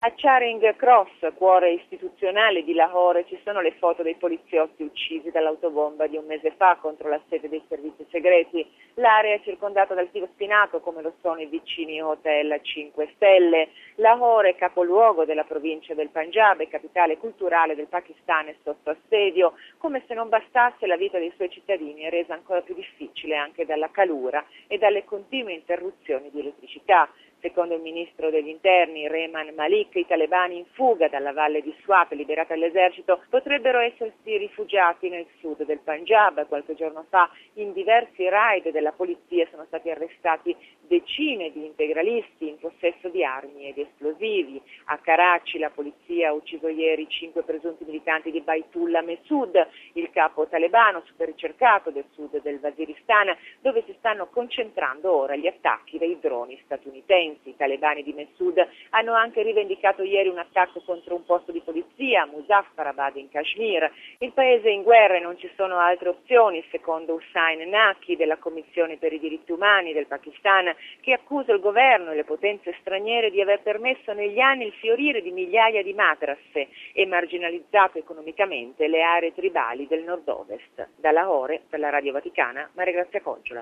A Charing Cross, cuore istituzionale di Lahore, ci sono le foto dei poliziotti uccisi dall'autobomba di un mese fa contro la sede dei servizi segreti. L'area è circondata dal filo spinato, come lo sono i vicini hotel 5 Stelle. Lahore, capoluogo della provincia del Punjab e capitale culturale del Pakistan, è sotto assedio. Come se non bastasse, la vita dei suoi cittadini è resa ancora più difficile anche dalla calura e dalle continue interruzioni di elettricità. Secondo il ministro degli interni Rehman Malik, i talebani in fuga dalla valle di Swat, liberata dall'esercito, potrebbero essersi rifugiati nel sud del Punjab. Qualche giorno fa in diversi raid della polizia sono stati arrestati decine di integralisti in possesso di armi ed esplosivi. A Karachi la polizia ha ucciso ieri 5 presunti militanti di Baitullah Mehsud, il capo talebano super ricercato del sud del Waziristan, dove si stanno concentrando ora gli attacchi dei droni statunitensi. I talebani di Mehsud hanno anche rivendicato ieri un attacco contro un posto di polizia a Muzaffarabad in Kashmir. Il paese è in guerra e non ci sono altre opzioni, secondo Hussain Naqvi della Commissione per i diritti umani del Pakistan, che accusa il governo e le potenze straniere di aver permesso negli anni il fiorire di migliaia di madrase e marginalizzato economicamente le aree tribali del nord-ovest. Da Lahore, per la Radio Vaticana, Maria Grazia Coggiola.